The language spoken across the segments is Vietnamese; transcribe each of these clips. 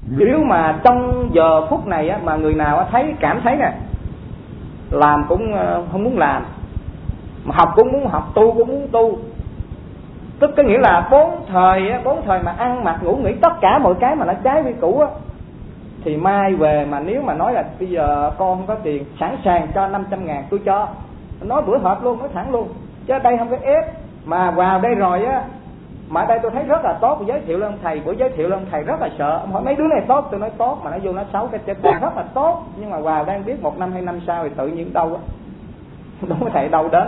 Nếu mà trong giờ phút này á, mà người nào thấy cảm thấy nè, làm cũng không muốn làm, mà học cũng muốn học, tu cũng muốn tu, tức có nghĩa là bốn thời mà ăn mặc ngủ nghỉ tất cả mọi cái mà nó trái quy củ á, thì mai về mà nếu mà nói là bây giờ con không có tiền, sẵn sàng cho 500.000 tôi cho, nói bữa họp luôn, nói thẳng luôn, chứ ở đây không có ép. Mà vào đây rồi á, mà ở đây tôi thấy rất là tốt, giới thiệu lên thầy, buổi giới thiệu lên thầy rất là sợ, ông hỏi mấy đứa này tốt, tôi nói tốt, mà nó vô nó xấu, cái chết rất là tốt, nhưng mà vào đang biết 1 năm 2 năm sau thì tự nhiên đâu á, đối với thầy đâu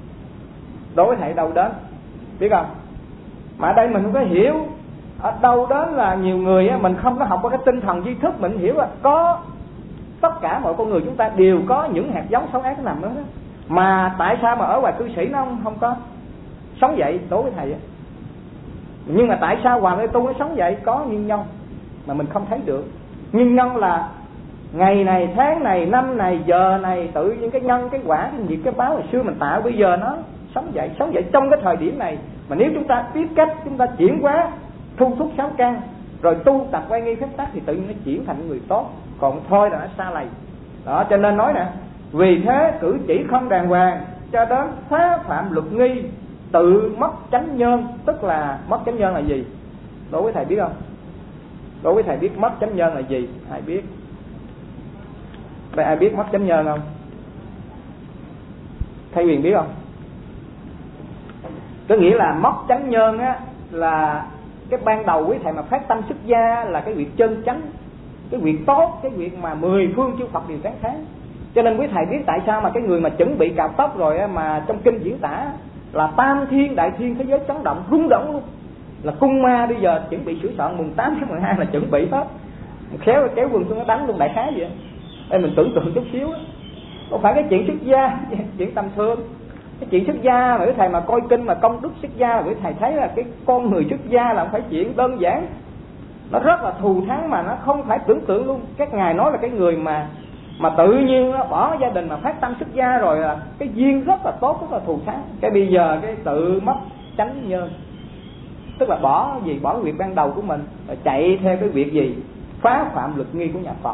đến, biết không? Mà ở đây mình không có hiểu, ở đâu đến là nhiều người á, mình không có học qua cái tinh thần tri thức, mình hiểu là có tất cả mọi con người chúng ta đều có những hạt giống xấu ác nằm đó, mà tại sao mà ở ngoài cư sĩ nó không có sống vậy đối với thầy á? Nhưng mà tại sao Hoàng Lê Tu nó sống vậy? Có nguyên nhân mà mình không thấy được. Nguyên nhân là ngày này, tháng này, năm này, giờ này, tự nhiên cái nhân, cái quả, cái nghiệp, cái báo hồi xưa mình tạo, bây giờ nó sống vậy trong cái thời điểm này. Mà nếu chúng ta biết cách, chúng ta chuyển hóa thu thúc 6 căn, rồi tu tập quay nghi phép tắc, thì tự nhiên nó chuyển thành người tốt. Còn thôi là nó xa lầy đó. Cho nên nói nè, vì thế cử chỉ không đàng hoàng cho đến phá phạm luật nghi, tự mất chánh nhân. Tức là mất chánh nhân là gì? Đối với thầy biết không? Đối với thầy biết mất chánh nhân là gì? Ai biết? Đây ai biết mất chánh nhân không? Thầy Huyền biết không? Có nghĩa là mất chánh nhân á, là cái ban đầu quý thầy mà phát tâm xuất gia là cái việc chân chánh, cái việc tốt, cái việc mà 10 phương chư Phật đều tán thán. Cho nên quý thầy biết tại sao mà cái người mà chuẩn bị cạo tóc rồi á, mà trong kinh diễn tả là tam thiên đại thiên thế giới chấn động, rung động luôn. Là cung ma bây giờ chuẩn bị sửa soạn mùng 8 tháng 12 là chuẩn bị hết, khéo kéo quần xuống nó đánh luôn, đại khái vậy. Đây mình tưởng tượng chút xíu á, không phải cái chuyện xuất gia, chuyện tầm thường. Cái chuyện xuất gia mà quý thầy mà coi kinh mà công đức xuất gia, quý thầy thấy là cái con người xuất gia là không phải chuyện đơn giản, nó rất là thù thắng, mà nó không phải tưởng tượng luôn. Các ngài nói là cái người mà tự nhiên nó bỏ gia đình mà phát tâm xuất gia rồi là cái duyên rất là tốt, rất là thù thắng. Cái bây giờ cái tự mất chánh nhân, tức là bỏ gì? Bỏ cái việc ban đầu của mình, rồi chạy theo cái việc gì? Phá phạm luật nghi của nhà Phật.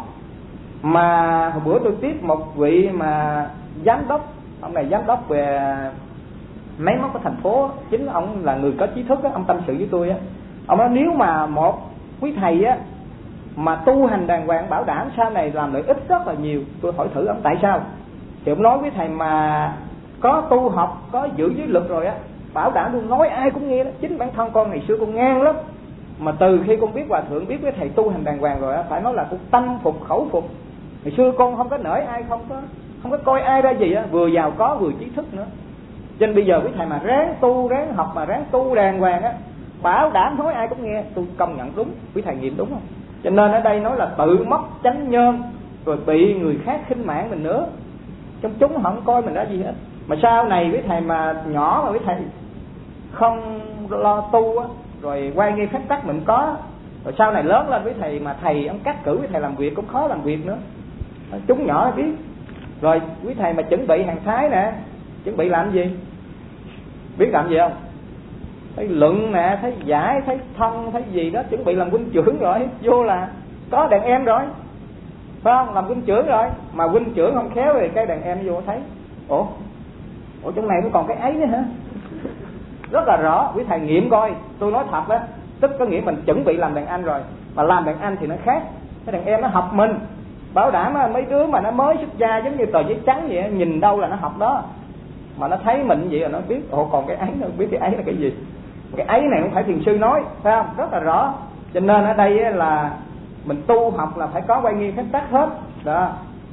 Mà hồi bữa tôi tiếp một vị mà giám đốc, ông này giám đốc về máy móc của thành phố, chính ông là người có trí thức á, ông tâm sự với tôi á. Ông nói nếu mà một quý thầy á mà tu hành đàng hoàng, bảo đảm sau này làm lợi ích rất là nhiều. Tôi hỏi thử ông tại sao, thì ông nói với thầy mà có tu học, có giữ giới luật rồi á, bảo đảm luôn, nói ai cũng nghe đó. Chính bản thân con ngày xưa con ngang lắm, mà từ khi con biết hòa thượng, biết với thầy tu hành đàng hoàng rồi á, phải nói là con tâm phục khẩu phục. Ngày xưa con không có nể ai, không có coi ai ra gì á, vừa giàu có vừa trí thức nữa. Cho nên bây giờ quý thầy mà ráng tu, ráng học mà ráng tu đàng hoàng á, bảo đảm nói ai cũng nghe. Tôi công nhận đúng, quý thầy nghiệm đúng không? Cho nên ở đây nói là tự mất chánh nhân, rồi bị người khác khinh mạn mình nữa. Trong chúng không coi mình ra gì hết. Mà sau này quý thầy mà nhỏ mà quý thầy không lo tu á, rồi quay nghi phép tắc mình có, rồi sau này lớn lên quý thầy mà thầy ông cắt cử quý thầy làm việc cũng khó làm việc nữa. Chúng nhỏ biết. Rồi quý thầy mà chuẩn bị hàng thái nè, chuẩn bị làm gì? Biết làm gì không? Thấy luận nè, thấy giải, thấy thân, thấy gì đó, chuẩn bị làm huynh trưởng rồi, vô là có đàn em rồi, phải không? Làm huynh trưởng rồi, mà huynh trưởng không khéo thì cái đàn em vô thấy, ủa trong này cũng còn cái ấy nữa hả? Rất là rõ, quý thầy nghiệm coi, tôi nói thật đó, tức có nghĩa mình chuẩn bị làm đàn anh rồi, mà làm đàn anh thì nó khác. Cái đàn em nó học mình, bảo đảm mấy đứa mà nó mới xuất gia giống như tờ giấy trắng vậy, nhìn đâu là nó học đó, mà nó thấy mình vậy là nó biết, ồ còn cái ấy, nó biết cái ấy là cái gì. Cái ấy này không phải thiền sư nói, phải không? Rất là rõ. Cho nên ở đây là mình tu học là phải có quay nghi phép tắc hết đó.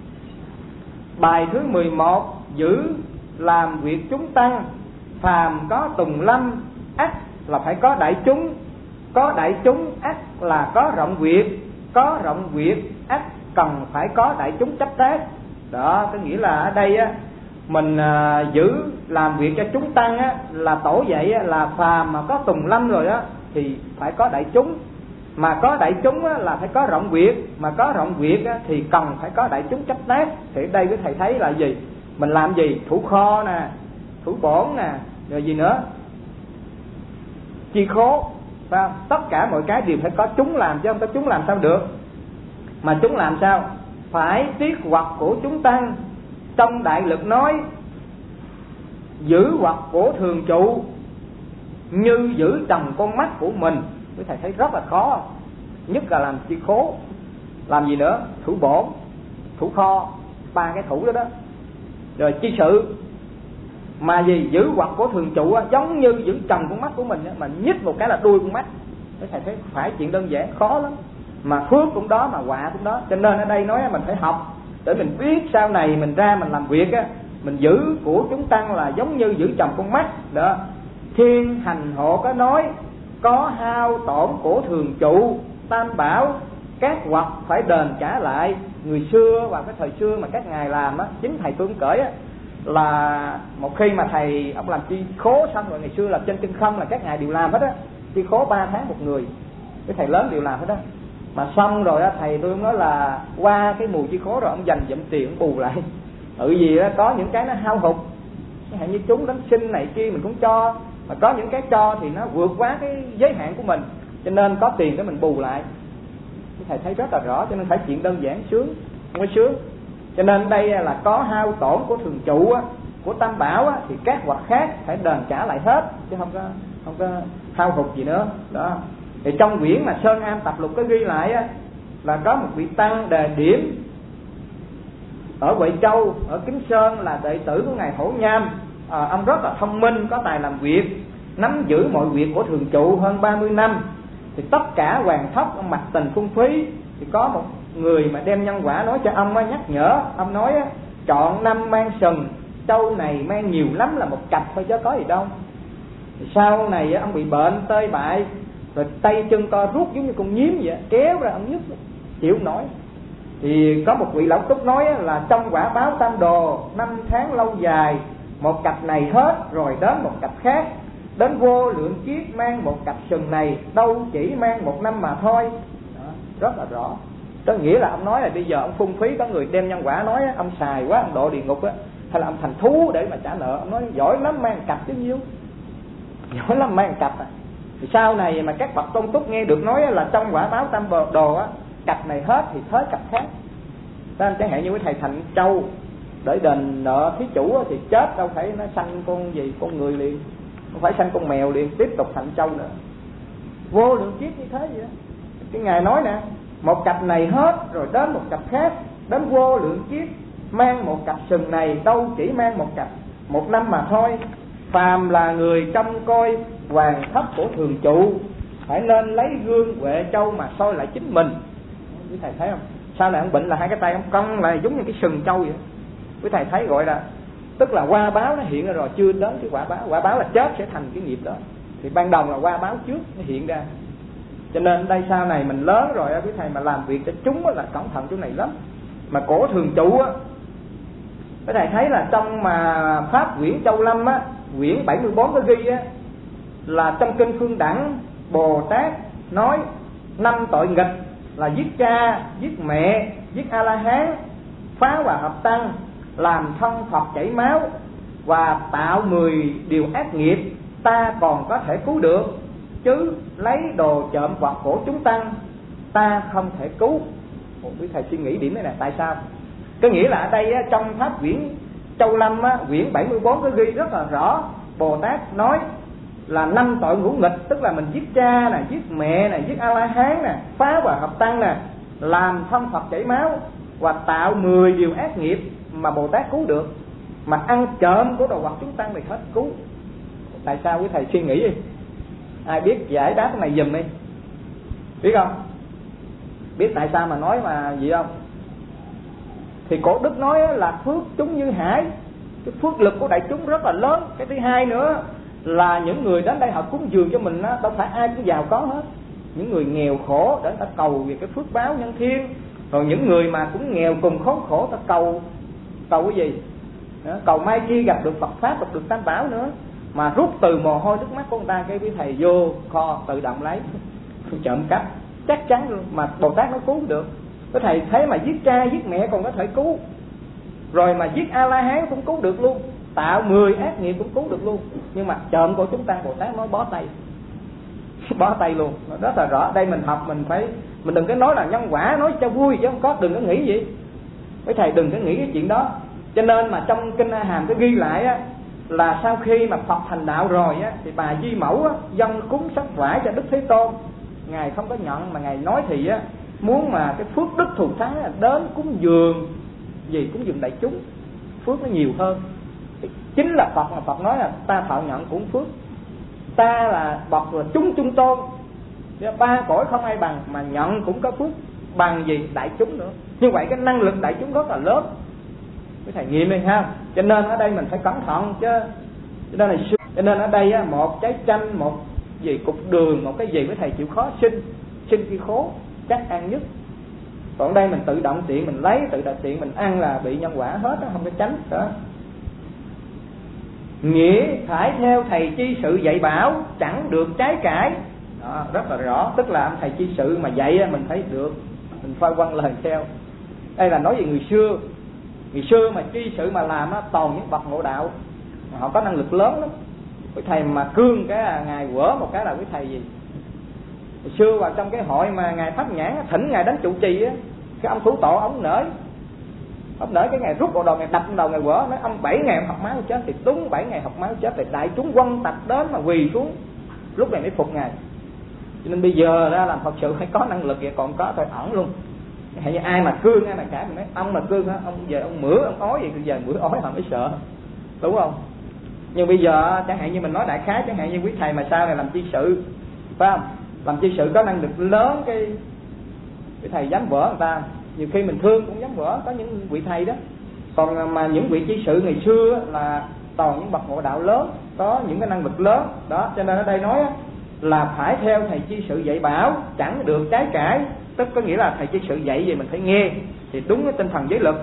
Bài thứ 11: giữ làm việc chúng tăng, phàm có tùng lâm ắt là phải có đại chúng, có đại chúng ắt là có rộng việc, có rộng việc ắt cần phải có đại chúng chấp tác. Đó, có nghĩa là ở đây á, mình giữ làm việc cho chúng tăng á, là tổ dạy á, là phàm mà có tùng lâm rồi á thì phải có đại chúng, mà có đại chúng á, là phải có rộng việc, mà có rộng việc á, thì cần phải có đại chúng chấp tác. Thì ở đây quý thầy thấy là gì? Mình làm gì? Thủ kho nè, thủ bổn nè, rồi gì nữa? Chi khố, phải không? Tất cả mọi cái đều phải có chúng làm, chứ không có chúng làm sao được. mà chúng làm sao? Phải tiết hoặc của chúng tăng. Trong Đại Lực nói giữ hoặc của thường trụ như giữ trồng con mắt của mình. Quý thầy thấy rất là khó, nhất là làm chi khố. Làm gì nữa? Thủ bổn, thủ kho, 3 cái thủ đó đó. Rồi chi sự. Mà gì? Giữ hoặc của thường trụ á, giống như giữ trồng con mắt của mình á, mà nhích một cái là đuôi con mắt. Quý thầy thấy phải chuyện đơn giản, khó lắm. Mà phước cũng đó, mà họa cũng đó. Cho nên ở đây nói mình phải học để mình biết sau này mình ra mình làm việc á, mình giữ của chúng tăng là giống như giữ trồng con mắt đó. Thiên Hành Hộ có nói có hao tổn của thường trụ tam bảo, các hoặc phải đền trả lại. Người xưa vào cái thời xưa mà các ngài làm á, chính thầy Tương Cởi á, là một khi mà thầy ông làm chi khố xong rồi, ngày xưa là trên chân không là các ngài đều làm hết á, chi khố 3 tháng một người, cái thầy lớn đều làm hết á. Mà xong rồi á, thầy tôi nói là qua cái mùa chi khố rồi ông dành dụm tiền ông bù lại. Vì đó có những cái nó hao hụt, chẳng hạn như chúng đánh sinh này kia mình cũng cho, mà có những cái cho thì nó vượt quá cái giới hạn của mình, cho nên có tiền để mình bù lại. Thầy thấy rất là rõ, cho nên phải chuyện đơn giản sướng, không có sướng. Cho nên đây là có hao tổn của thường trụ á, của tam bảo á, thì các hoặc khác phải đền trả lại hết, chứ không có hao hụt gì nữa đó. Thì trong quyển mà Sơn Am Tập Lục có ghi lại á, là có một vị tăng đề điểm ở Huệ Châu, ở Kính Sơn, là đệ tử của ngài Hổ Nham. Ông rất là thông minh, có tài làm việc, nắm giữ mọi việc của thường trụ hơn 30 năm. Thì tất cả hoàng thất ông mặc tình phung phí. Thì có một người mà đem nhân quả nói cho ông á, nhắc nhở ông nói á, chọn năm mang sừng, châu này mang nhiều lắm là một cặp thôi chứ có gì đâu. Thì sau này á, ông bị bệnh tơi bại, rồi tay chân co rút giống như con nhím vậy, kéo ra ông nhức chịu không nổi. Thì có một vị lão túc nói là trong quả báo tam đồ 5 tháng lâu dài, một cặp này hết rồi đến một cặp khác, đến vô lượng kiếp mang một cặp sừng này, đâu chỉ mang 1 năm mà thôi đó, rất là rõ. Có nghĩa là ông nói là bây giờ ông phung phí, có người đem nhân quả nói ông xài quá, ông độ địa ngục á, hay là ông thành thú để mà trả nợ. Ông nói giỏi lắm mang cặp chứ nhiêu, giỏi lắm mang cặp à. Thì sau này mà các bậc tôn túc nghe được nói là trong quả báo tam đồ á, cặp này hết thì tới cặp khác. Nên chẳng hạn như cái thầy Thành Châu để đền nợ thí chủ á, thì chết đâu phải nó sanh con gì, con người liền, không phải sanh con mèo liền, tiếp tục thành Châu nữa. Vô lượng kiếp như thế vậy đó. Cái ngài nói nè, một cặp này hết rồi đến một cặp khác, đến vô lượng kiếp mang một cặp sừng này, đâu chỉ mang một cặp 1 năm mà thôi. Phàm là người trông coi hoàng thất của thường trụ, phải nên lấy gương Huệ Châu mà soi lại chính mình. Quý thầy thấy không? Sau này ông bệnh là 2 cái tay ông cong lại giống như cái sừng trâu vậy. Quý thầy thấy gọi là, tức là qua báo nó hiện ra rồi, chưa đến cái quả báo. Quả báo là chết sẽ thành cái nghiệp đó, thì ban đầu là qua báo trước nó hiện ra. Cho nên đây sau này mình lớn rồi quý thầy mà làm việc cho chúng là cẩn thận chỗ này lắm. Mà cổ thường trụ á, quý thầy thấy là trong mà Pháp quyển Châu Lâm á, quyển 74 có ghi á, là trong kinh Phương Đẳng Bồ Tát nói 5 tội nghịch là giết cha, giết mẹ, giết A-la-hán, phá hòa hợp tăng, làm thân Phật chảy máu và tạo 10 điều ác nghiệp ta còn có thể cứu được, chứ lấy đồ trộm hoặc của chúng tăng ta không thể cứu. Quý thầy suy nghĩ điểm này nè, tại sao? Có nghĩa là ở đây trong Pháp quyển Châu Lâm á, quyển 74 có ghi rất là rõ. Bồ Tát nói là 5 tội ngũ nghịch, tức là mình giết cha nè, giết mẹ nè, giết A-la-hán nè, phá hòa hợp tăng nè, làm thân Phật chảy máu và tạo 10 điều ác nghiệp mà Bồ Tát cứu được. Mà ăn trộm của đồ vật chúng tăng thì hết cứu. Tại sao quý thầy suy nghĩ đi? Ai biết giải đáp cái này giùm đi, biết không? Biết tại sao mà nói mà gì không? Thì cổ đức nói là phước chúng như hải, cái phước lực của đại chúng rất là lớn. Cái thứ hai nữa là những người đến đây họ cúng dường cho mình á, đâu phải ai cũng giàu có hết. Những người nghèo khổ để ta cầu về cái phước báo nhân thiên, rồi những người mà cũng nghèo cùng khốn khổ ta cầu cái gì đó, cầu mai kia gặp được Phật pháp, gặp được Tam Bảo nữa. Mà rút từ mồ hôi nước mắt của người ta, cái quý thầy vô kho tự động lấy trộm cắp chắc chắn luôn. Mà Bồ Tát nó cứu được. Cái thầy thấy mà giết cha giết mẹ còn có thể cứu, rồi mà giết A-la-hán cũng cứu được luôn, tạo 10 ác nghiệp cũng cứu được luôn. Nhưng mà trộm của chúng ta Bồ Tát nói bó tay. bó tay luôn. Rất là rõ. Đây mình học mình đừng có nói là nhân quả, nói cho vui chứ không có, đừng có nghĩ gì. Mấy thầy đừng có nghĩ cái chuyện đó. Cho nên mà trong kinh A Hàm có ghi lại á, là sau khi mà Phật thành đạo rồi á, thì bà Di Mẫu á, dâng cúng sắc vải cho Đức Thế Tôn. Ngài không có nhận, mà Ngài nói thì á, muốn mà cái phước đức thù thắng đến cúng dường gì, cúng dường đại chúng, phước nó nhiều hơn. Chính là Phật, mà Phật nói là ta thọ nhận cũng phước, ta là bậc là chúng tôn, ba cõi không ai bằng, mà nhận cũng có phước bằng gì đại chúng nữa. Như vậy cái năng lực đại chúng rất là lớn, cái thầy nghiệm đi ha. Cho nên ở đây mình phải cẩn thận chứ. Cho nên ở đây á, một trái chanh, một gì cục đường, một cái gì với thầy chịu khó xin khi khố chắc ăn nhất. Còn đây mình tự động tiện mình lấy, tự động tiện mình ăn là bị nhân quả hết đó, không có tránh đó. Nghĩa phải theo thầy chi sự dạy bảo, chẳng được trái cãi. Đó, rất là rõ. Tức là thầy chi sự mà dạy mình thấy được, mình phơi quăng lời theo. Đây là nói về người xưa. Người xưa mà chi sự mà làm á, toàn những bậc ngộ đạo, họ có năng lực lớn lắm. Cái thầy mà cương cái ngài quở một cái là cái thầy gì. Hồi xưa vào trong cái hội mà ngài Pháp Nhãn thỉnh ngài đến trụ trì á, cái ông thủ tổ ông nể cái ngày rút bộ đầu, ngày đập đầu ngày quở, nói ông 7 ngày học máu chết. Thì đúng 7 ngày học máu chết thì đại chúng quăng tập đến mà quỳ xuống, lúc này mới phục ngài. Cho nên bây giờ ra làm Phật sự phải có năng lực, vậy còn có thôi ẩn luôn. Hay như ai mà cương, ai mà cả mình nói ông mà cương á, ông về ông mửa ông ói vậy, giờ mửa ói họ mới sợ, đúng không? Nhưng bây giờ chẳng hạn như mình nói đại khái, chẳng hạn như quý thầy mà sau này làm chi sự, phải không? Làm chi sự có năng lực lớn, cái thầy dám vỡ người ta, nhiều khi mình thương cũng dám vỡ, có những vị thầy đó. Còn mà những vị chi sự ngày xưa là toàn những bậc ngộ đạo lớn, có những cái năng lực lớn đó. Cho nên ở đây nói là phải theo thầy chi sự dạy bảo, chẳng được trái cãi. Tức có nghĩa là thầy chi sự dạy gì mình phải nghe, thì đúng cái tinh thần giới lực.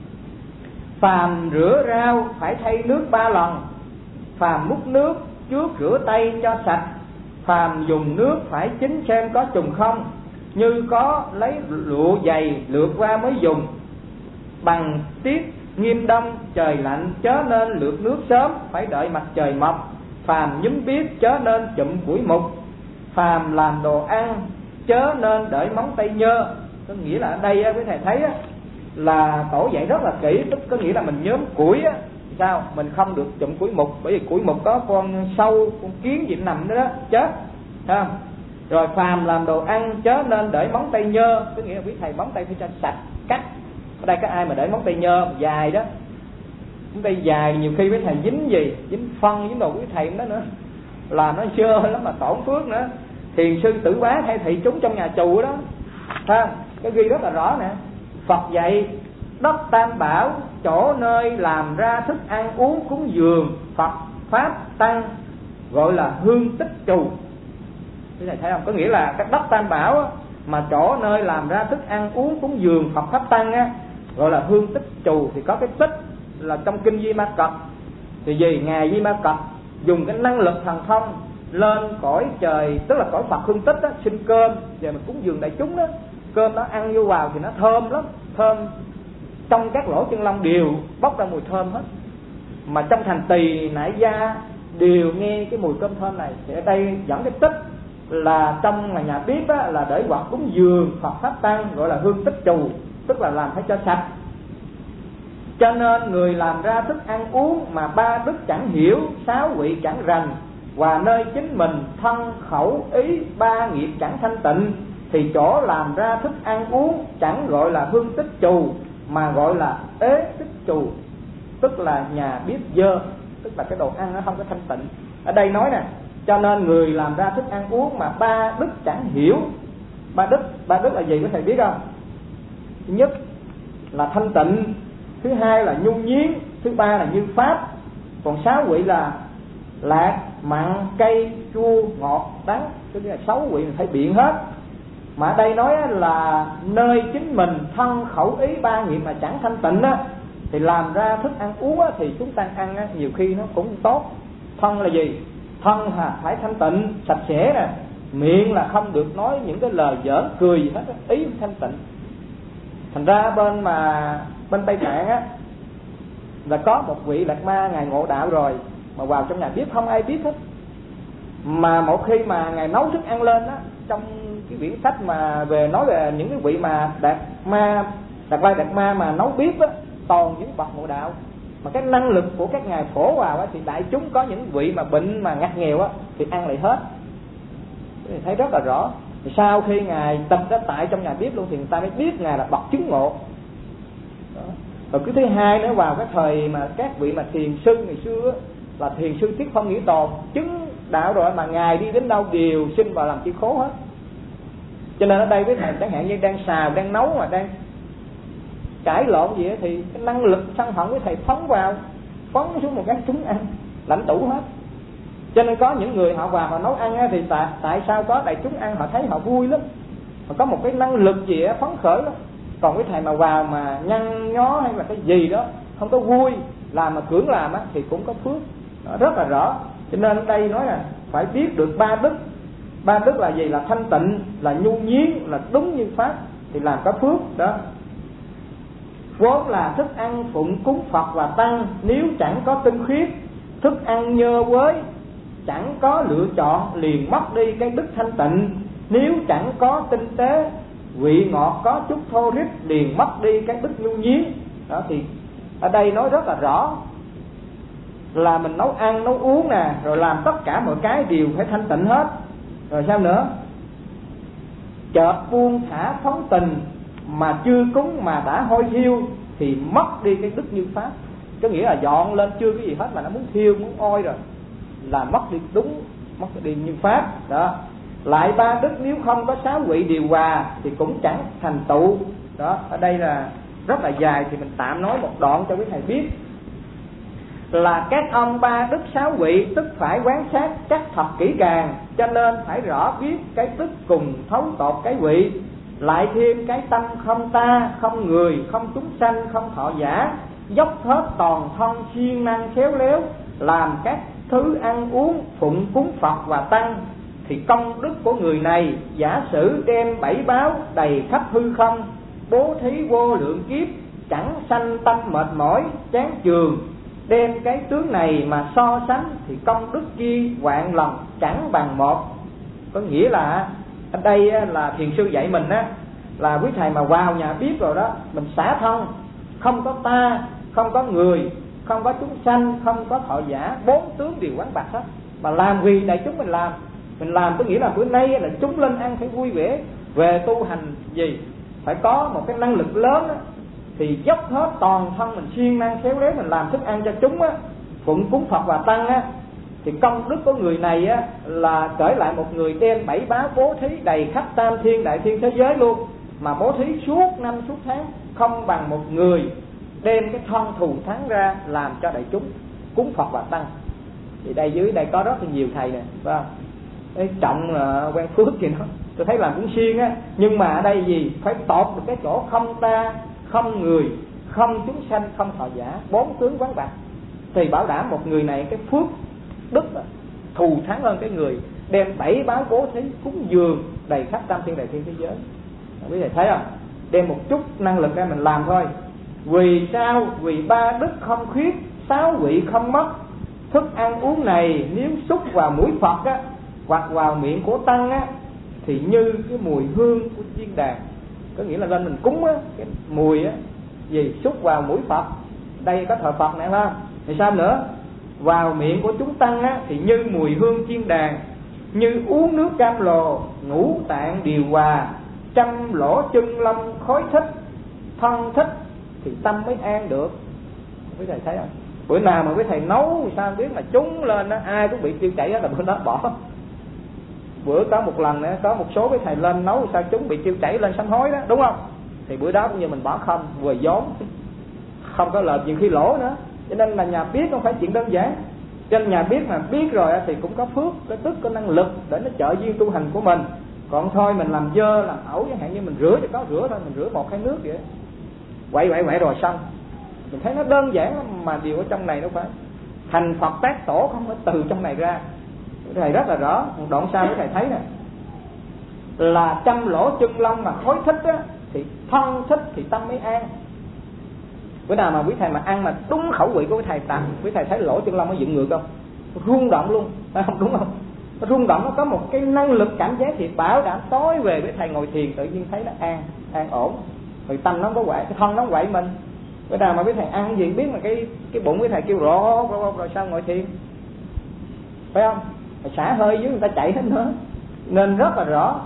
Phàm rửa rau phải thay nước 3 lần, phàm múc nước trước rửa tay cho sạch, phàm dùng nước phải chính xem có trùng không, như có lấy lụa dày lượt qua mới dùng. Bằng tiết nghiêm đông trời lạnh chớ nên lượt nước sớm, phải đợi mặt trời mọc. Phàm nhúm biết chớ nên chụm củi mục, phàm làm đồ ăn chớ nên đợi móng tay nhơ. Có nghĩa là ở đây quý thầy thấy là tổ dạy rất là kỹ, tức có nghĩa là mình nhóm củi sao mình không được chụm củi mục, bởi vì củi mục có con sâu, con kiến gì nằm đó, chết, thấy không? Rồi phàm làm đồ ăn chớ nên để móng tay nhơ, có nghĩa là quý thầy móng tay phải cho sạch cắt. Ở đây có ai mà để móng tay nhơ dài đó, móng tay dài nhiều khi quý thầy dính gì, dính phân dính đồ quý thầy đó nữa, làm nó dơ lắm mà tổn phước nữa. Thiền sư Tử Bá hay thị chúng trong nhà chùa đó, thấy không? Cái ghi rất là rõ nè. Phật dạy đất tam bảo, chỗ nơi làm ra thức ăn uống cúng dường Phật pháp tăng, gọi là hương tích trù. Cái này thấy không? Có nghĩa là cái đất tam bảo mà chỗ nơi làm ra thức ăn uống cúng dường Phật pháp tăng á, gọi là hương tích trù. Thì có cái tích là trong kinh Di Ma Cật, thì gì ngài Di Ma Cật dùng cái năng lực thần thông lên cõi trời, tức là cõi Phật hương tích á, xin cơm về mình cúng dường đại chúng đó. Cơm đó ăn vô vào thì nó thơm lắm, thơm trong các lỗ chân lông đều bốc ra mùi thơm hết, mà trong thành Tỳ Nại Gia đều nghe cái mùi cơm thơm này. Thì ở đây dẫn cái tích là trong mà nhà bếp á, là để hoặc cúng dường Phật pháp tăng, gọi là hương tích trù, tức là làm phải cho sạch. Cho nên người làm ra thức ăn uống mà 3 đức chẳng hiểu, 6 vị chẳng rành, và nơi chính mình thân khẩu ý 3 nghiệp chẳng thanh tịnh, thì chỗ làm ra thức ăn uống chẳng gọi là hương tích trù, mà gọi là ế tích trù, tức là nhà bếp dơ, tức là cái đồ ăn nó không có thanh tịnh. Ở đây nói nè, cho nên người làm ra thức ăn uống mà 3 đức chẳng hiểu. 3 đức là gì có thầy biết không? Thứ nhất là thanh tịnh, thứ hai là nhu nhiến, thứ ba là như pháp, còn 6 vị là lạc, mặn, cay, chua, ngọt, đắng. Tức là 6 vị mình phải biện hết. Mà ở đây nói là nơi chính mình thân khẩu ý 3 nghiệp mà chẳng thanh tịnh á, thì làm ra thức ăn uống á, thì chúng ta ăn á, nhiều khi nó cũng tốt. Thân là gì? Thân phải thanh tịnh, sạch sẽ nè. Miệng là không được nói những cái lời giỡn cười gì hết á, ý thanh tịnh. Thành ra bên Tây Tạng á, là có một vị Đạt Ma ngài ngộ đạo rồi, mà vào trong nhà bếp không ai biết hết. Mà một khi mà ngài nấu thức ăn lên á, trong cái quyển sách mà về nói về những cái vị mà đạt lai đạt ma mà nấu bếp á, toàn những bậc ngộ đạo, mà cái năng lực của các ngài phổ vào á, thì đại chúng có những vị mà bệnh mà ngặt nghèo á thì ăn lại hết. Thì thấy rất là rõ. Sau khi ngài tập ra tại trong nhà bếp luôn thì người ta mới biết ngài là bậc chứng ngộ. Đó. Rồi cái thứ hai nữa, vào cái thời mà các vị mà thiền sư ngày xưa á, là thiền sư Thiết Phong Nghĩa Tồn chứng đạo rồi, mà ngài đi đến đâu đều xin vào làm chi khố hết. Cho nên ở đây với thầy chẳng hạn như đang xào, đang nấu mà đang cãi lộn gì đó, thì cái năng lực sân hận với thầy phóng vào, phóng xuống một cái chúng ăn lãnh tụ hết. Cho nên có những người họ vào họ nấu ăn á, thì tại sao có đại chúng ăn họ thấy họ vui lắm, họ có một cái năng lực gì đó phấn khởi lắm. Còn cái thầy mà vào mà nhăn nhó hay là cái gì đó không có vui, làm mà cưỡng làm á, thì cũng có phước. Đó, rất là rõ. Cho nên ở đây nói là phải biết được ba đức. Ba đức là gì? Là thanh tịnh, là nhu nhiến, là đúng như pháp, thì làm có phước đó. Vốn là thức ăn phụng cúng Phật và Tăng, nếu chẳng có tinh khiết, thức ăn nhơ quới, chẳng có lựa chọn, liền mất đi cái đức thanh tịnh. Nếu chẳng có tinh tế, vị ngọt có chút thô rít, liền mất đi cái đức nhu nhiến. Đó, thì ở đây nói rất là rõ là mình nấu ăn nấu uống nè, rồi làm tất cả mọi cái đều phải thanh tịnh hết. Rồi sao nữa? Chợt buông thả phóng tình, mà chưa cúng mà đã hôi thiêu, thì mất đi cái đức như pháp. Có nghĩa là dọn lên chưa cái gì hết mà nó muốn thiêu, muốn oi rồi, là mất đi đúng, mất đi như pháp. Đó. Lại ba đức nếu không có sáu vị điều hòa thì cũng chẳng thành tựu. Đó, ở đây là rất là dài, thì mình tạm nói một đoạn cho quý thầy biết. Là các ông ba đức sáu vị, tức phải quán sát chắc thật kỹ càng, cho nên phải rõ biết cái tức cùng thấu tột cái vị. Lại thêm cái tâm không ta, không người, không chúng sanh, không thọ giả, dốc hết toàn thân siêng năng khéo léo, làm các thứ ăn uống phụng cúng Phật và Tăng, thì công đức của người này giả sử đem bảy báo đầy khắp hư không, bố thí vô lượng kiếp, chẳng sanh tâm mệt mỏi chán chường. Đem cái tướng này mà so sánh thì công đức kia vạn lần chẳng bằng một. Có nghĩa là ở đây là thiền sư dạy mình á, là quý thầy mà vào nhà bếp rồi đó, mình xả thân, không có ta, không có người, không có chúng sanh, không có thọ giả, bốn tướng đều quán bạc hết. Mà làm vì đại chúng mình làm có nghĩa là bữa nay là chúng lên ăn phải vui vẻ. Về tu hành gì phải có một cái năng lực lớn á, thì dốc hết toàn thân mình siêng năng khéo léo, mình làm thức ăn cho chúng á, phụng cúng Phật và Tăng á, thì công đức của người này á là cởi lại một người đem bảy báo bố thí đầy khắp tam thiên đại thiên thế giới luôn, mà bố thí suốt năm suốt tháng, không bằng một người đem cái thân thù thắng ra làm cho đại chúng cúng Phật và Tăng. Thì đây dưới đây có rất là nhiều thầy nè, phải không? Cái trọng quen phước thì nó tôi thấy làm cũng siêng á, nhưng mà ở đây gì phải tột được cái chỗ không ta, không người, không chúng sanh, không thọ giả, bốn tướng quán bạc, thì bảo đảm một người này cái phước đức thù thắng hơn cái người đem bảy báo bố thí cúng dường đầy khắp tam thiên đại thiên thế giới. Quý thầy thấy không? Đem một chút năng lực ra mình làm thôi. Vì sao? Vì ba đức không khuyết, sáu vị không mất. Thức ăn uống này nếu xúc vào mũi Phật á, hoặc vào miệng của Tăng á, thì như cái mùi hương của chiên đàn. Có nghĩa là lên mình cúng á, cái mùi á gì xúc vào mũi Phật. Đây có thờ Phật nè, phải không? Thì sao nữa? Vào miệng của chúng Tăng á, thì như mùi hương chiên đàn, như uống nước cam lồ, ngũ tạng điều hòa, trăm lỗ chân lông khối thích, thân thích, thì tâm mới an được. Quý thầy thấy không? Bữa nào mà quý thầy nấu sao biết mà chúng lên đó, ai cũng bị tiêu chảy đó là bữa đó bỏ. Bữa có một lần nữa, có một số quý thầy lên nấu sao chúng bị tiêu chảy lên sám hối đó, đúng không? Thì bữa đó cũng như mình bỏ không, vừa vốn, không có lợi, nhiều khi lỗ nữa. Cho nên là nhà biết không phải chuyện đơn giản. Cho nên nhà biết mà biết rồi thì cũng có phước, có tức, có năng lực để nó trợ duyên tu hành của mình. Còn thôi mình làm dơ, làm ẩu, chẳng hạn như mình rửa thì có rửa thôi, mình rửa 1-2 nước vậy, quậy rồi xong. Mình thấy nó đơn giản lắm, mà điều ở trong này nó phải thành Phật tác tổ, không phải từ trong này ra. Cái này rất là rõ. Một đoạn sau cái thầy thấy nè, là trăm lỗ chân lông mà khối thích á, thì thân thích thì tâm mới an. Bữa nào mà quý thầy mà ăn mà đúng khẩu vị của quý thầy tặng, quý thầy thấy lỗ chân lông nó dựng ngược không? Rung động luôn, phải không? Đúng không? rung động, nó có một cái năng lực cảm giác thì bảo đảm tối về với thầy ngồi thiền tự nhiên thấy nó an ổn, rồi tâm nó không có quậy, cái thân nó không quậy mình. Bữa nào mà biết thầy ăn gì biết mà cái bụng với thầy kêu rộ rồi sao ngồi thiền, phải không? Thầy xả hơi dưới người ta chạy hết nữa. Nên rất là rõ,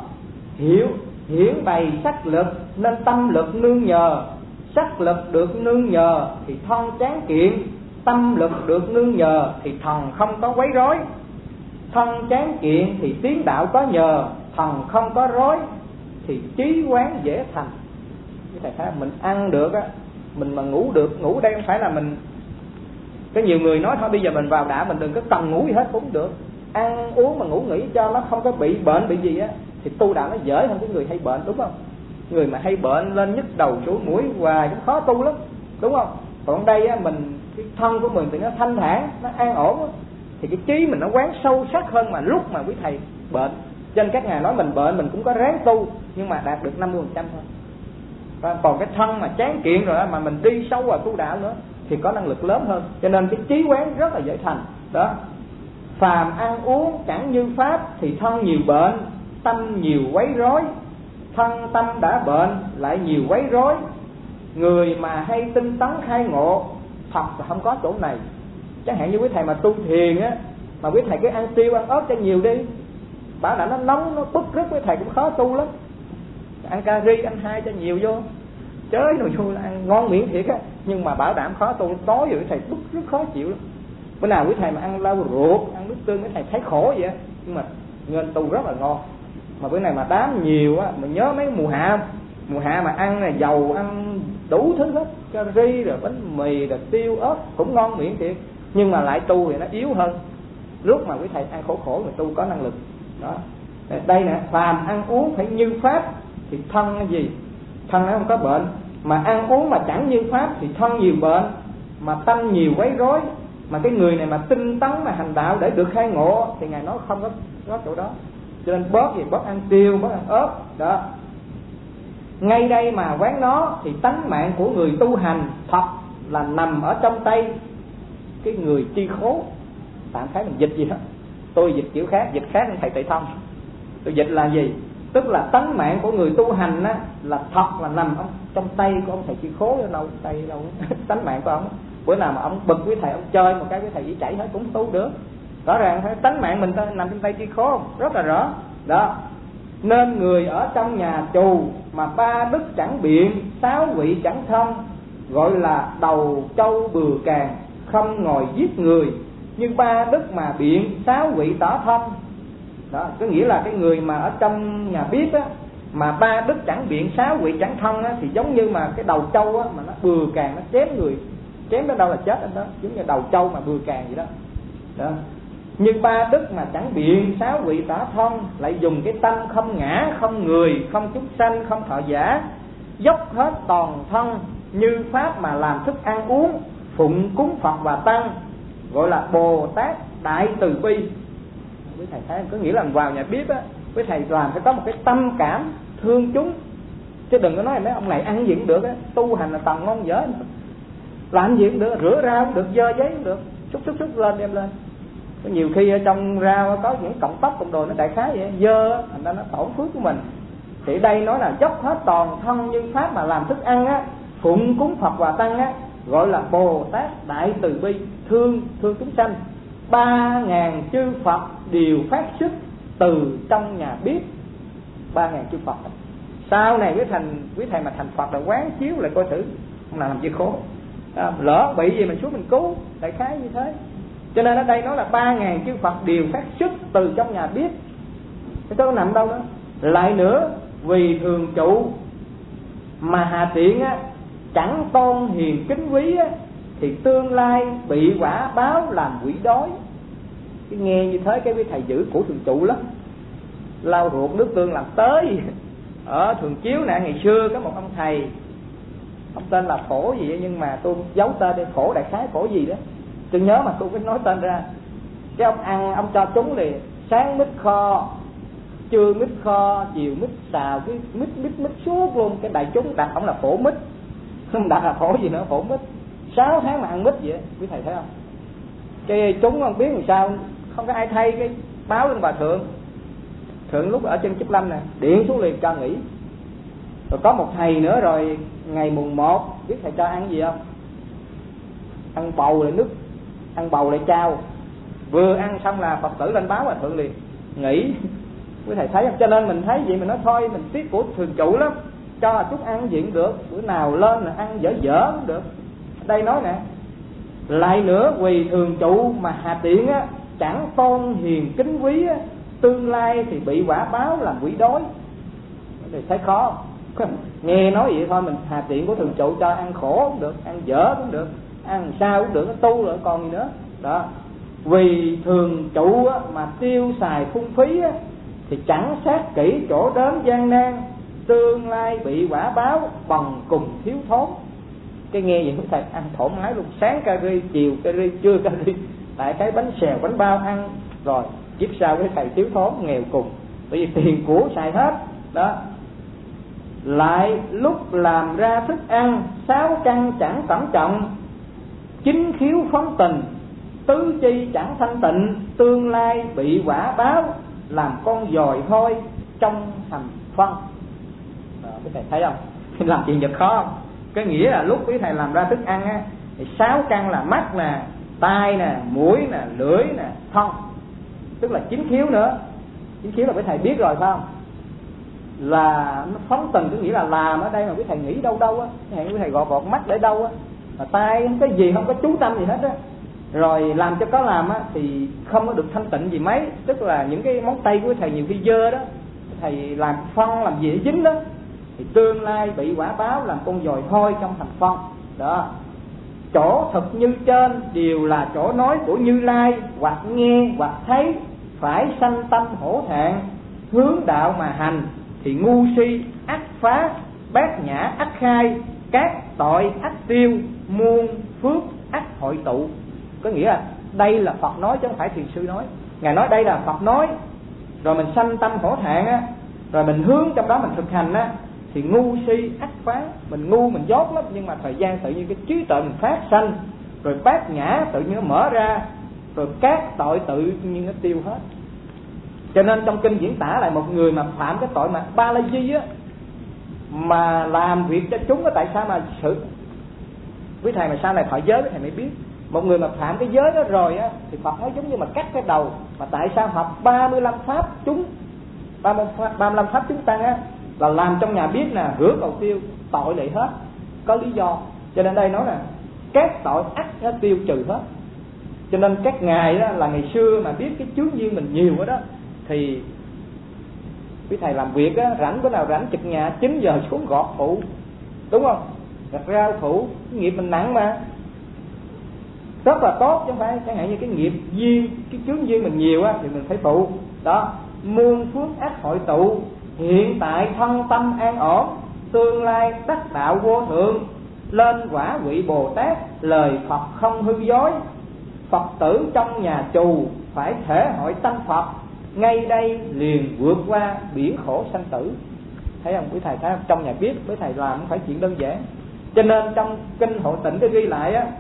hiển bày sắc lực nên tâm lực nương nhờ, sắc lực được nương nhờ thì thân chán kiện, tâm lực được nương nhờ thì thần không có quấy rối. Thân chán kiện thì tiến đạo có nhờ, thần không có rối thì trí quán dễ thành. Cái thầy thấy mình ăn được á, mình mà ngủ được, ngủ đây không phải là mình. Có nhiều người nói thôi bây giờ mình vào đạo mình đừng có cần ngủ gì hết cũng được, ăn uống mà ngủ nghỉ cho nó không có bị bệnh bị gì á, thì tu đạo nó dễ hơn cái người hay bệnh, đúng không? Người mà hay bệnh lên nhức đầu sổ mũi hoài cũng khó tu lắm, đúng không? Còn đây á, mình cái thân của mình thì nó thanh thản, nó an ổn á, thì cái trí mình nó quán sâu sắc hơn mà lúc mà quý thầy bệnh. Cho nên các ngài nói mình bệnh mình cũng có ráng tu, nhưng mà đạt được 50% thôi. Và còn cái thân mà chán kiện rồi đó, mà mình đi sâu vào tu đạo nữa thì có năng lực lớn hơn. Cho nên cái trí quán rất là dễ thành đó. Phàm ăn uống chẳng như pháp thì thân nhiều bệnh, tâm nhiều quấy rối. Thân tâm đã bệnh lại nhiều quấy rối. Người mà hay tinh tấn khai ngộ thật là không có chỗ này. Chẳng hạn như quý thầy mà tu thiền á, mà quý thầy cứ ăn tiêu ăn ớt cho nhiều đi, bảo đảm nó nóng nó bức rứt, quý thầy cũng khó tu lắm. Ăn cà ri ăn hai cho nhiều vô, chới rồi vô là ăn ngon miệng thiệt á, nhưng mà bảo đảm khó tu. Tối rồi quý thầy bức rất khó chịu lắm. Bữa nào quý thầy mà ăn lau ruột, ăn nước tương, quý thầy thấy khổ vậy á, nhưng mà nên tu rất là ngon. Mà bữa này mà đám nhiều á, mình nhớ mấy mùa hạ mà ăn này dầu, ăn đủ thứ hết, cà ri rồi bánh mì rồi tiêu ớt cũng ngon miệng thiệt, nhưng mà lại tu thì nó yếu hơn. Lúc mà quý thầy ăn khổ người tu có năng lực đó. Đây nè, phàm ăn uống phải như pháp thì thân cái gì? Thân nó không có bệnh. Mà ăn uống mà chẳng như pháp thì thân nhiều bệnh, mà tâm nhiều quấy rối. Mà cái người này mà tinh tấn mà hành đạo để được khai ngộ thì ngài nói không có chỗ đó. Cho nên bớt ăn tiêu, bớt ăn ớt đó. Ngay đây mà quán nó thì tánh mạng của người tu hành thật là nằm ở trong tay cái người tri khố. Tạm thấy mình dịch gì đó, tôi dịch kiểu khác, dịch khác thầy Tệ Thông. Tôi dịch là gì? Tức là tánh mạng của người tu hành á, là thật là nằm ở trong tay của ông thầy tri khố đâu, tay đâu tánh mạng của ông. Bữa nào mà ông bực với thầy, ông chơi một cái với thầy chỉ chảy hết cũng tu được. Rõ ràng thấy tánh mạng mình nằm trong tay tri khố không? Rất là rõ đó. Nên người ở trong nhà tù mà ba đức chẳng biện, sáu vị chẳng thông, gọi là đầu trâu bừa càng, không ngồi giết người. Nhưng ba đức mà biện, sáu vị tỏ thông. Đó, có nghĩa là cái người mà ở trong nhà bếp á, mà ba đức chẳng biện, sáu vị chẳng thông á, thì giống như mà cái đầu trâu á, mà nó bừa càng, nó chém người, chém đến đâu là chết anh đó, giống như đầu trâu mà bừa càng vậy đó. Đó. Nhưng ba đức mà chẳng biện, sáu vị tỏ thông, lại dùng cái tâm không ngã, không người, không chúng sanh, không thọ giả, dốc hết toàn thân như pháp mà làm thức ăn uống, phụng cúng Phật và tăng, gọi là Bồ Tát Đại Từ Bi. Quý thầy thấy có nghĩa là vào nhà bếp á, quý thầy làm phải có một cái tâm cảm thương chúng, chứ đừng có nói mấy ông này ăn gì cũng được á, tu hành là tầm ngon dở, làm gì cũng được, rửa rau cũng được, dơ giấy cũng được, xúc lên đem lên. Có nhiều khi ở trong rau có những cọng tóc cọng đồ nó đại khái vậy, dơ thành ra nó tổn phước của mình. Thì đây nói là dốc hết toàn thân như pháp mà làm thức ăn á, phụng cúng Phật và tăng á, gọi là Bồ Tát Đại Từ Bi, thương chúng sanh. 3.000 chư Phật đều phát xuất từ trong nhà bếp. 3.000 chư Phật. Sau này quý thầy mà thành Phật là quán chiếu lại coi thử, không nào làm gì khổ. Lỡ bị gì mình xuống mình cứu, đại khái như thế. Cho nên ở đây nói là 3.000 chư Phật đều phát xuất từ trong nhà bếp. Cái đó nằm đâu đó. Lại nữa, vì thường trụ mà hà tiện á, chẳng tôn hiền kính quý á, thì tương lai bị quả báo làm quỷ đói. Cái nghe như thế cái quý thầy giữ của thường trụ lắm, lau ruột nước tương làm tới. Ở Thường Chiếu nè, ngày xưa có một ông thầy, ông tên là Phổ gì ấy, nhưng mà tôi giấu tên đi, Phổ đại khái Phổ gì đó, tôi nhớ mà tôi phải nói tên ra. Cái ông ăn, ông cho chúng liền sáng mít kho, trưa mít kho, chiều mít xào, cái mít suốt luôn. Cái đại chúng đặt ông là Phổ mít, không đặt là Phổ gì nữa, Phổ mít. 6 tháng mà ăn mít vậy, quý thầy thấy không? Cái chúng không biết làm sao, không có ai thay báo lên Hòa Thượng. Thượng lúc ở trên Trúc Lâm nè, điện xuống liền cho nghỉ. Rồi có một thầy nữa rồi ngày mùng 1 biết thầy cho ăn gì không? Ăn bầu lại nước, ăn bầu lại trao. Vừa ăn xong là Phật tử lên báo Hòa Thượng liền nghỉ. Quý thầy thấy không? Cho nên mình thấy vậy mình nói thôi mình tiếc của thường trụ lắm, cho chút ăn gì cũng được, bữa nào lên là ăn dở dở cũng được. Đây nói nè, lại nữa quỳ thường trụ mà hà tiện á, chẳng tôn hiền kính quý á, tương lai thì bị quả báo làm quỷ đói. Thì thấy khó không? Nghe nói vậy thôi mình hà tiện của thường trụ cho ăn khổ cũng được, ăn dở cũng được, ăn sao cũng được, nó tu rồi còn gì nữa. Đó, vì thường trụ á, mà tiêu xài phung phí á, thì chẳng xét kỹ chỗ đến gian nan, tương lai bị quả báo bằng cùng thiếu thốn. Cái nghe vậy thầy ăn thoải mái luôn, sáng cà ri, chiều cà ri, trưa cà ri, tại cái bánh xèo bánh bao ăn rồi kiếp sau cái thầy thiếu thốn nghèo cùng, bởi vì tiền của xài hết. Đó, lại lúc làm ra thức ăn, sáu căn chẳng cẩn trọng, chính khiếu phóng tình, tứ chi chẳng thanh tịnh, tương lai bị quả báo làm con dòi thôi trong hành phân. Cái thầy thấy không? Làm chuyện vật khó không? Cái nghĩa là lúc quý thầy làm ra thức ăn á, thì sáu căn là mắt nè, tai nè, mũi nè, lưỡi nè, thân, tức là chín khiếu nữa. Chín khiếu là quý thầy biết rồi phải không? Là nó phóng tình, có nghĩa là làm ở đây mà quý thầy nghĩ đâu đâu á, quý thầy gọt mắt để đâu á, mà tai không có gì, không có chú tâm gì hết á. Rồi làm cho có làm á thì không có được thanh tịnh gì mấy, tức là những cái móng tay của thầy nhiều khi dơ đó, thầy làm phân làm gì dính đó, thì tương lai bị quả báo làm con dòi hôi trong thành phân. Đó, chỗ thực như trên đều là chỗ nói của Như Lai, hoặc nghe hoặc thấy, phải sanh tâm hổ thẹn, hướng đạo mà hành, thì ngu si ắt phá, bát nhã ắt khai, các tội ắt tiêu, muôn phước ắt hội tụ. Có nghĩa là đây là Phật nói chứ không phải thiền sư nói. Ngài nói đây là Phật nói, rồi mình sanh tâm hổ thẹn á, rồi mình hướng trong đó mình thực hành á, thì ngu si ắt phá. Mình ngu mình dốt lắm, nhưng mà thời gian tự nhiên cái trí tuệ mình phát sanh, rồi bát nhã tự nhiên nó mở ra, rồi các tội tự nhiên nó tiêu hết. Cho nên trong kinh diễn tả lại một người mà phạm cái tội mà ba la di á, mà làm việc cho chúng á, tại sao mà xử? Quý thầy mà sau này thọ giới quý thầy mới biết, một người mà phạm cái giới đó rồi á, thì Phật nói giống như mà cắt cái đầu. Mà tại sao học 35 pháp chúng 35 pháp chúng tăng á, là làm trong nhà biết nè, rửa cầu tiêu, tội lệ hết, có lý do. Cho nên đây nói là các tội ắt nó tiêu trừ hết. Cho nên các ngài đó là ngày xưa mà biết cái chướng duyên mình nhiều quá đó, thì quý thầy làm việc á, rảnh bữa nào rảnh trực nhà 9 giờ xuống gọt phụ, đúng không? Gặt rau phụ, cái nghiệp mình nặng mà, rất là tốt, chứ không phải chẳng hạn như cái nghiệp duyên, cái chướng duyên mình nhiều á, thì mình phải phụ. Đó, muôn phước ắt hội tụ, hiện tại thân tâm an ổn, tương lai đắc đạo vô thượng, lên quả vị Bồ Tát, lời Phật không hư dối. Phật tử trong nhà chù phải thể hội tánh Phật, ngay đây liền vượt qua biển khổ sanh tử. Thấy không quý thầy, thấy không? Trong nhà biết với thầy làm không phải chuyện đơn giản. Cho nên trong kinh Hộ Tịnh cái ghi lại á,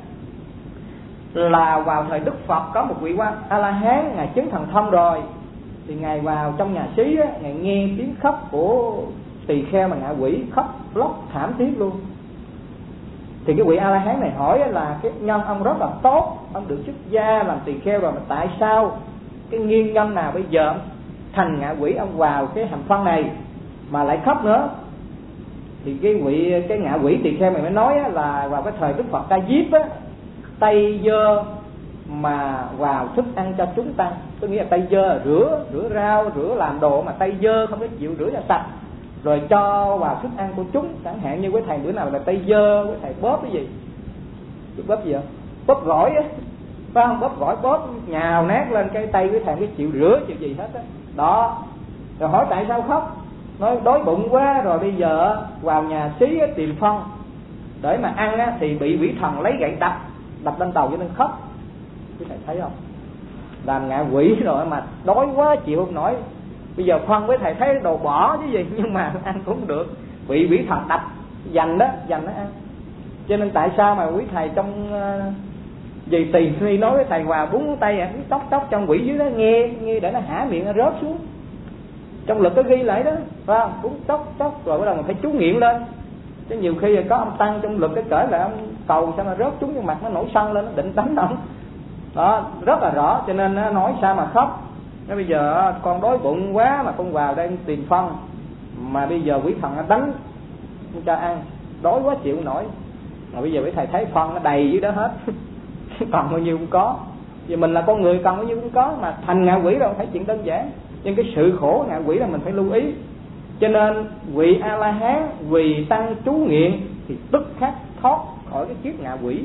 là vào thời Đức Phật có một vị quan A La Hán, ngài chứng thần thông rồi, thì ngài vào trong nhà xí á, ngài nghe tiếng khóc của tỳ kheo mà ngạ quỷ, khóc lóc thảm thiết luôn. Thì cái vị A La Hán này hỏi là cái nhân ông rất là tốt, ông được xuất gia làm tỳ kheo rồi, mà tại sao cái nguyên nhân nào bây giờ ông thành ngạ quỷ, ông vào cái hành phân này mà lại khóc nữa? Thì cái ngạ quỷ tỳ kheo này mới nói á, là vào cái thời Đức Phật Ca Diếp á, tay dơ mà vào thức ăn cho chúng tăng. Tôi nghĩ là tay dơ là rửa rau, rửa làm đồ, mà tay dơ không có chịu rửa cho sạch, rồi cho vào thức ăn của chúng. Chẳng hạn như với thầy bữa nào là tay dơ, với thầy bóp cái gì? Bóp gì không? Bóp gỏi á, phải không? Bóp gỏi, bóp nhào nát lên cái tay với thầy cái chịu rửa chịu gì hết á. Đó, rồi hỏi tại sao khóc? Nói đói bụng quá rồi, bây giờ vào nhà xí tìm phân để mà ăn á, thì bị quỷ thần lấy gậy đập lên đầu cho nên khóc. Quý thầy thấy không? Làm ngạ quỷ rồi mà đói quá chịu không nổi, bây giờ phân với thầy thấy đồ bỏ chứ gì, nhưng mà ăn cũng được, bị quỷ thần đập dành đó ăn. Cho nên tại sao mà quý thầy trong Vì tỳ khi nói với thầy Hòa 4 ngón tay tóc trong quỷ dưới đó nghe để nó hả miệng nó rớt xuống. Trong lực có ghi lại đó, phải không? Búng tóc rồi bắt đầu mình phải chú nghiệm lên. Chứ nhiều khi có ông tăng trong lực cái cỡ là ông cầu sao mà rớt trúng trên mặt, nó nổi sân lên, nó định tánh không. Đó, rất là rõ, cho nên nó nói sao mà khóc. Nói bây giờ con đói bụng quá mà con vào đây tìm phân, mà bây giờ quỷ thần nó đánh không cho ăn, đói quá chịu nổi. Mà bây giờ quý thầy thấy phân nó đầy dưới đó hết, còn bao nhiêu cũng có. Vì mình là con người, còn bao nhiêu cũng có, mà thành ngạ quỷ đâu phải chuyện đơn giản. Nhưng cái sự khổ ngạ quỷ là mình phải lưu ý. Cho nên vị A La Hán vì tăng chú nghiện thì tức khắc thoát khỏi cái kiếp ngạ quỷ.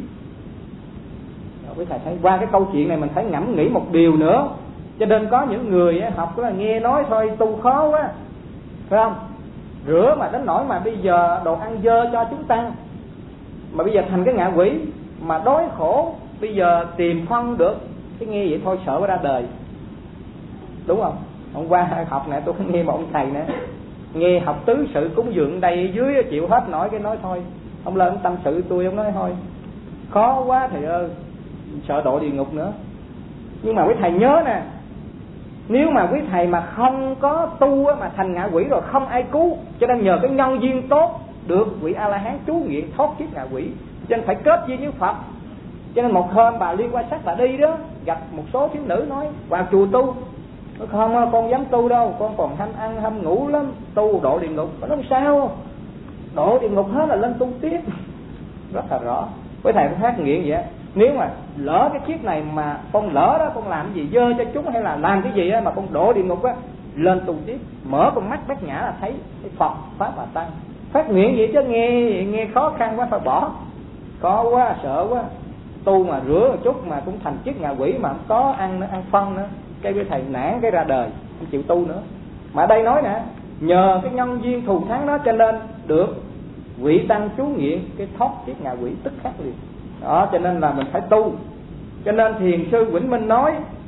Quý thầy thấy qua cái câu chuyện này mình phải ngẫm nghĩ một điều nữa. Cho nên có những người học là nghe nói thôi tu khó quá, phải không? Rửa mà đến nỗi mà bây giờ đồ ăn dơ cho chúng tăng, mà bây giờ thành cái ngạ quỷ, mà đói khổ bây giờ tìm phân được, cái nghe vậy thôi sợ ra đời, đúng không? Hôm qua học này tôi nghe một ông thầy nữa, nghe học tứ sự cúng dường đây dưới chịu hết nổi, cái nói thôi ông lên tâm sự tôi, ông nói thôi khó quá thầy ơi, sợ độ địa ngục nữa. Nhưng mà quý thầy nhớ nè, nếu mà quý thầy mà không có tu mà thành ngạ quỷ rồi không ai cứu, cho nên nhờ cái nhân duyên tốt được vị A La Hán chú nghiện thoát kiếp ngạ quỷ, cho nên phải kết duyên với Phật. Cho nên một hôm bà Liên Quan Sắc bà đi đó, gặp một số thiếu nữ nói vào chùa tu. Nói không, con dám tu đâu, con còn ham ăn ham ngủ lắm, tu độ địa ngục. Nó nói sao? Độ địa ngục hết là lên tu tiếp. Rất là rõ. Với thầy phải phát nguyện vậy á, nếu mà lỡ cái kiếp này mà con lỡ đó, con làm gì dơ cho chúng hay là làm cái gì á mà con độ địa ngục á, lên tu tiếp, mở con mắt bát nhã là thấy Phật Pháp và Tăng. Phát nguyện vậy chứ nghe khó khăn quá phải bỏ, khó quá sợ quá. Tu mà rửa một chút mà cũng thành chiếc ngạ quỷ, mà không có ăn phân nữa, cái với thầy nản cái ra đời không chịu tu nữa. Mà ở đây nói nè, nhờ cái nhân duyên thù thắng đó cho nên được vị tăng chú nghiện cái thoát chiếc ngạ quỷ tức khắc liền. Đó, cho nên là mình phải tu. Cho nên thiền sư Vĩnh Minh nói,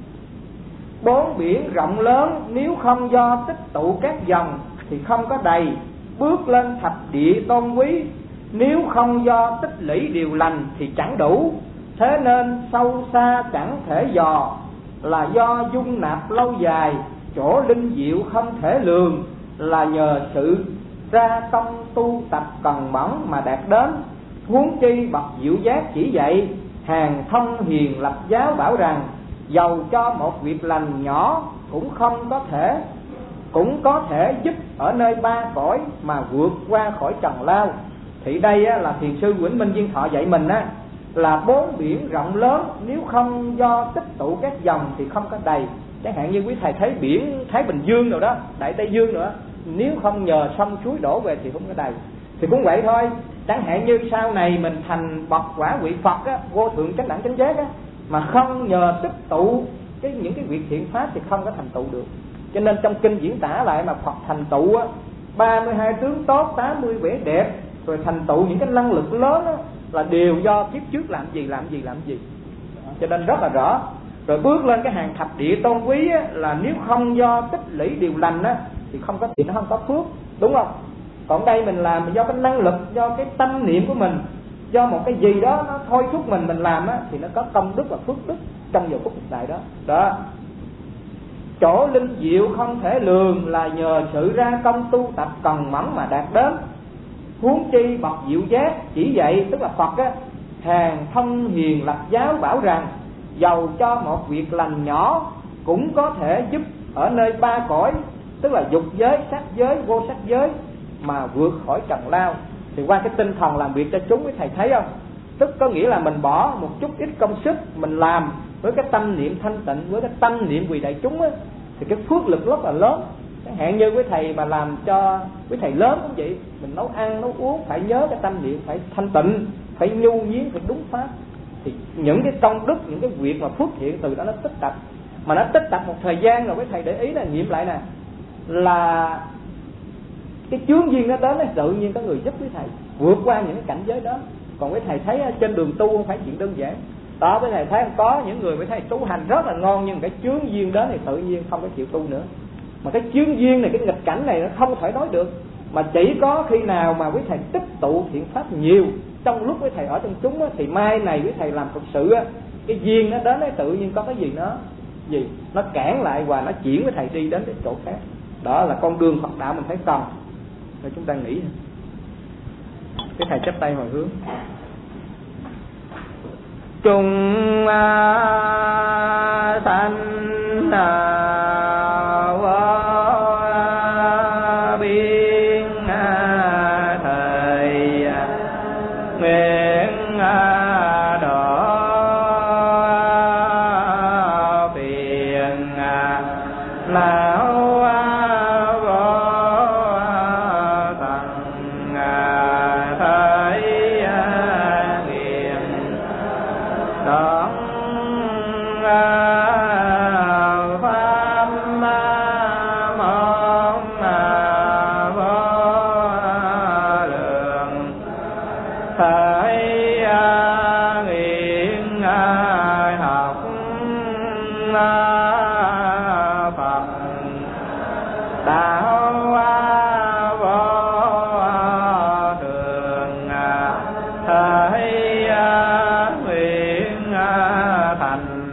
bốn biển rộng lớn nếu không do tích tụ các dòng thì không có đầy, bước lên thập địa tôn quý nếu không do tích lũy điều lành thì chẳng đủ. Thế nên sâu xa chẳng thể dò, là do dung nạp lâu dài, chỗ linh diệu không thể lường, là nhờ sự ra công tu tập cần mẫn mà đạt đến. Huống chi bậc diệu giác chỉ dạy, hàng thông hiền lập giáo bảo rằng, dầu cho một việc lành nhỏ cũng có thể giúp ở nơi ba cõi mà vượt qua khỏi trần lao. Thì đây là thiền sư Vĩnh Minh Viên Thọ dạy mình á, là bốn biển rộng lớn nếu không do tích tụ các dòng thì không có đầy. Chẳng hạn như quý thầy thấy biển Thái Bình Dương rồi đó, Đại Tây Dương nữa, nếu không nhờ sông suối đổ về thì không có đầy. Thì cũng vậy thôi. Chẳng hạn như sau này mình thành bậc quả vị Phật á, vô thượng chánh đẳng chánh giác á, mà không nhờ tích tụ những cái việc thiện pháp thì không có thành tựu được. Cho nên trong kinh diễn tả lại mà Phật thành tựu á, 32 tướng tốt, 80 vẻ đẹp, rồi thành tựu những cái năng lực lớn á, là đều do kiếp trước làm gì. Cho nên rất là rõ. Rồi bước lên cái hàng thập địa tôn quý á, là nếu không do tích lũy điều lành á thì không có tiền, nó không có phước, đúng không? Còn đây mình làm do cái năng lực, do cái tâm niệm của mình, do một cái gì đó nó thôi thúc mình làm á, thì nó có công đức và phước đức trong giờ phút hiện tại đó. Đó. Chỗ linh diệu không thể lường, là nhờ sự ra công tu tập cần mẫn mà đạt đến. Huống chi bậc diệu giác chỉ dạy, tức là Phật á, hàng thông hiền lập giáo bảo rằng, dầu cho một việc lành nhỏ cũng có thể giúp ở nơi ba cõi, tức là dục giới, sắc giới, vô sắc giới mà vượt khỏi trần lao. Thì qua cái tinh thần làm việc cho chúng, với thầy thấy không? Tức có nghĩa là mình bỏ một chút ít công sức, mình làm với cái tâm niệm thanh tịnh, với cái tâm niệm vì đại chúng á, thì cái phước lực rất là lớn. Chẳng hạn như quý thầy mà làm cho quý thầy lớn cũng vậy, mình nấu ăn nấu uống phải nhớ cái tâm niệm phải thanh tịnh, phải nhu nhiến, phải đúng pháp, thì những cái công đức, những cái việc mà phước thiện từ đó nó tích tập. Mà nó tích tập một thời gian rồi quý thầy để ý là nghiệm lại nè, là cái chướng duyên nó đến, tự nhiên có người giúp quý thầy vượt qua những cái cảnh giới đó. Còn quý thầy thấy trên đường tu không phải chuyện đơn giản đó. Quý thầy thấy có những người quý thầy tu hành rất là ngon, nhưng cái chướng duyên đến thì tự nhiên không có chịu tu nữa. Mà cái chướng duyên này, cái nghịch cảnh này nó không thể nói được, mà chỉ có khi nào mà quý thầy tích tụ thiện pháp nhiều trong lúc quý thầy ở trong chúng á, thì mai này quý thầy làm thực sự á, cái duyên nó đến đấy tự nhiên có cái gì nó cản lại và nó chuyển với thầy đi đến cái chỗ khác. Đó là con đường Phật đạo mình phải cần. Rồi chúng ta nghĩ cái thầy chắp tay hồi hướng. Trung sanh biên thầy nguyện độ phiền lão thành